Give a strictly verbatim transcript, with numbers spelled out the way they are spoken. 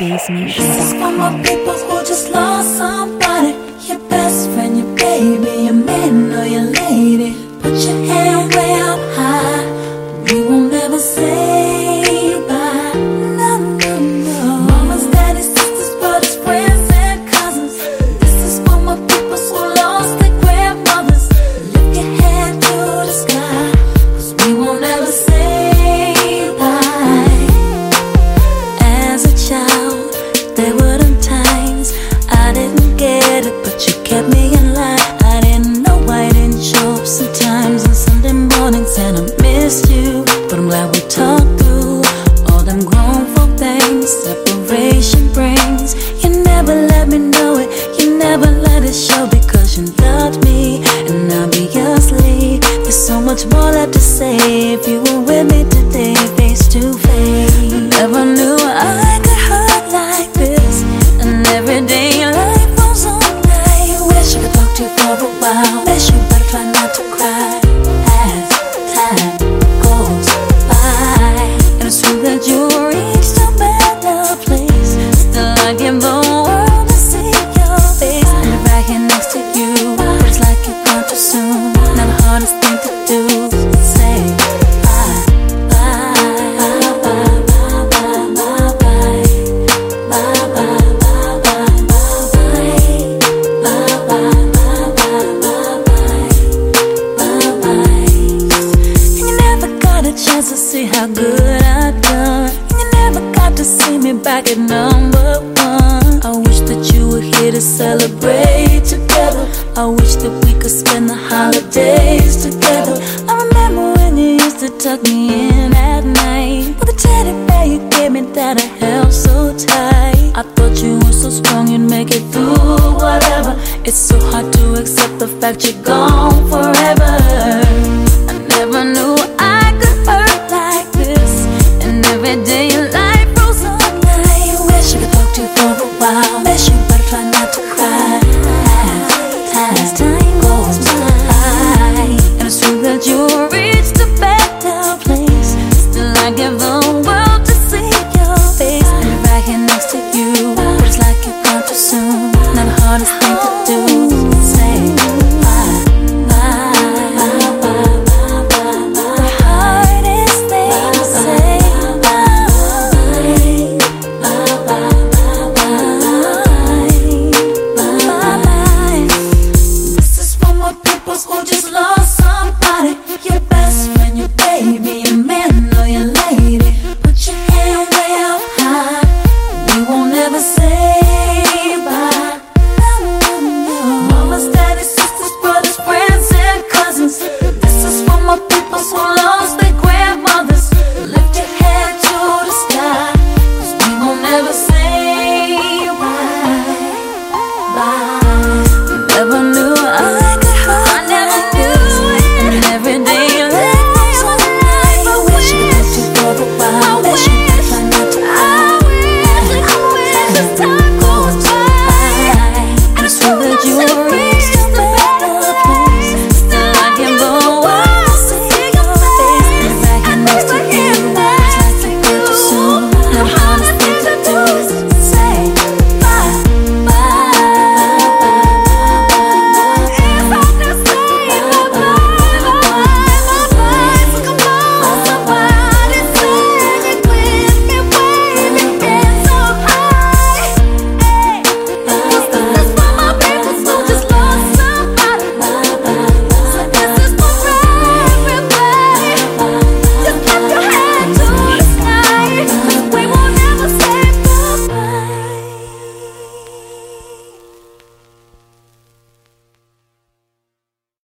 bassnation This is for dot my com. people who just lost somebody. Your best friend, your baby, your man or your lady. Put your hand way up high. We won't ever say bye. No, no, no. Mamas, daddies, sisters, brothers, friends and cousins. This is for my people who lost their grandmothers. Lift your hand to the sky, 'cause we won't ever say bye. As a child, there were them times I didn't get it, but you kept me in line. I didn't know I didn't show up sometimes on Sunday mornings, and I missed you. But I'm glad we talked through all them grown folk things separation brings. You never let me know it, you never let it show, because you loved me and obviously there's so much more left to say. If you were with me today, face to face, never knew I could hurt like this. And every day life goes on. I wish I could talk to you for a while. Wish you better try not to cry as time goes by. And it's true that you reached a better place. Still I give the world to see your face. I'm right here next to you, but it's like you're gone too soon. Now the hardest thing to do is say bye, bye, bye, bye, bye, bye, bye, bye. Bye, bye, bye, bye, bye, bye. Bye, bye, bye, bye, bye, bye. Bye, bye. And you never got a chance to see how good I've done. And you never got to see me back at number one. I wish that you were here to celebrate together. I wish that we could spend the holidays together. I remember when you used to tuck me in at night with a teddy bear you gave me that I held so tight. I thought you were so strong you'd make it through whatever. It's so hard to accept the fact you're gone